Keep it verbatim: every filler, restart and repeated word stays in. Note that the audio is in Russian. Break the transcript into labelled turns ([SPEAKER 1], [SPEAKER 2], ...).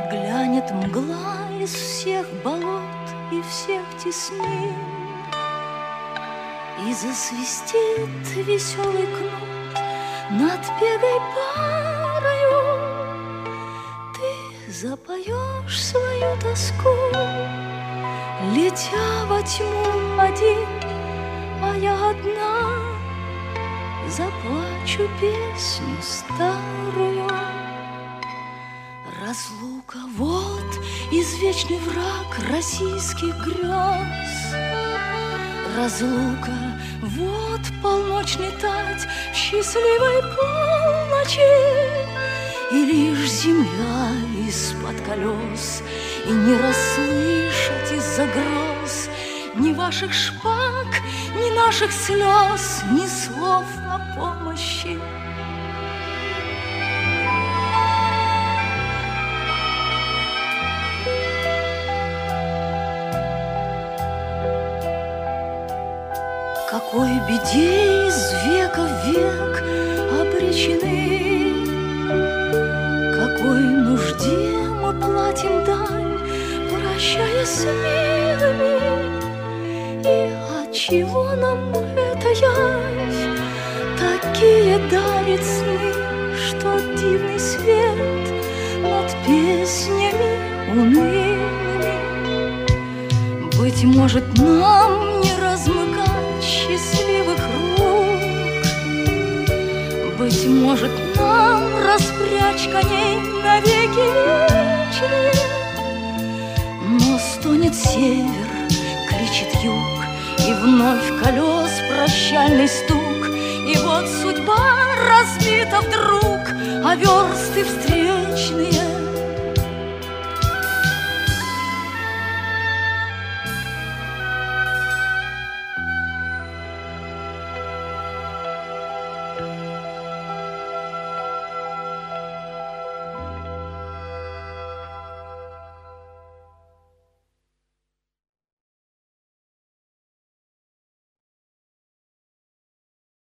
[SPEAKER 1] Глянет мгла из всех болот и всех теснин, и засвистит веселый кнут над пегой парою. Ты запоешь свою тоску, летя во тьму один, а я одна заплачу песню старую. Разлука — вот извечный враг российских грез. Разлука — вот полночный тать в счастливой полночи. И лишь земля из-под колес, и не расслышать из-за гроз ни ваших шпаг, ни наших слез, ни слов о помощи. Какой беде из века в век обречены, какой нужде мы платим дань, прощаясь с милыми. И отчего нам эта явь такие дарит сны, что дивный свет над песнями унылыми? Быть может, нам не размыкать счастливых рук, быть может, нам распрячь коней навеки вечные. Но стонет север, кричит юг, и вновь колес прощальный стук. И вот судьба разбита вдруг, а версты встретились